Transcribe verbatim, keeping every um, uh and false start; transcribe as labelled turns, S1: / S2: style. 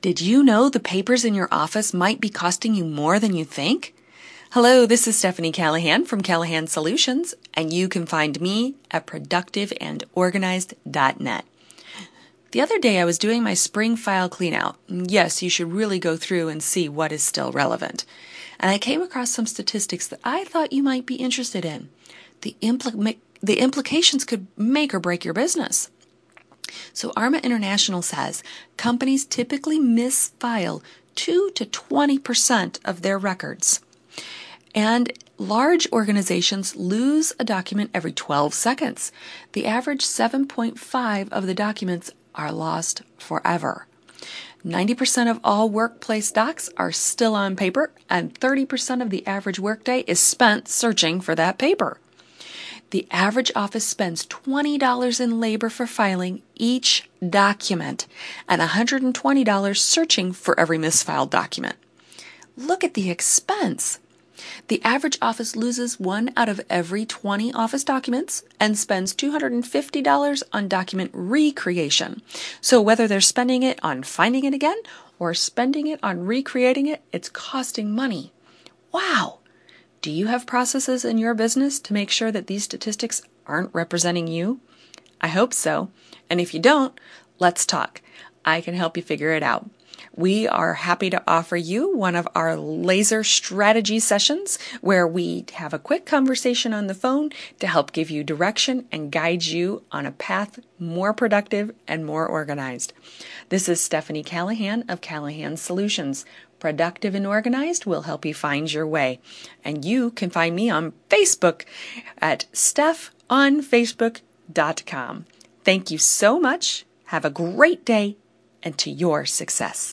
S1: Did you know the papers in your office might be costing you more than you think? Hello, this is Stephanie Callahan from Callahan Solutions, and you can find me at productive and organized dot net. The other day I was doing my spring file cleanout. Yes, you should really go through and see what is still relevant. And I came across some statistics that I thought you might be interested in. The, impl- the implications could make or break your business. So ARMA International says companies typically misfile two to twenty percent of their records. And large organizations lose a document every twelve seconds. The average seven point five of the documents are lost forever. ninety percent of all workplace docs are still on paper, and thirty percent of the average workday is spent searching for that paper. The average office spends twenty dollars in labor for filing each document and one hundred twenty dollars searching for every misfiled document. Look at the expense. The average office loses one out of every twenty office documents and spends two hundred fifty dollars on document recreation. So whether they're spending it on finding it again or spending it on recreating it, it's costing money. Wow! Do you have processes in your business to make sure that these statistics aren't representing you? I hope so. And if you don't, let's talk. I can help you figure it out. We are happy to offer you one of our laser strategy sessions where we have a quick conversation on the phone to help give you direction and guide you on a path more productive and more organized. This is Stephanie Callahan of Callahan Solutions. Productive and organized will help you find your way. And you can find me on Facebook at steph on facebook dot com. Thank you so much. Have a great day and to your success.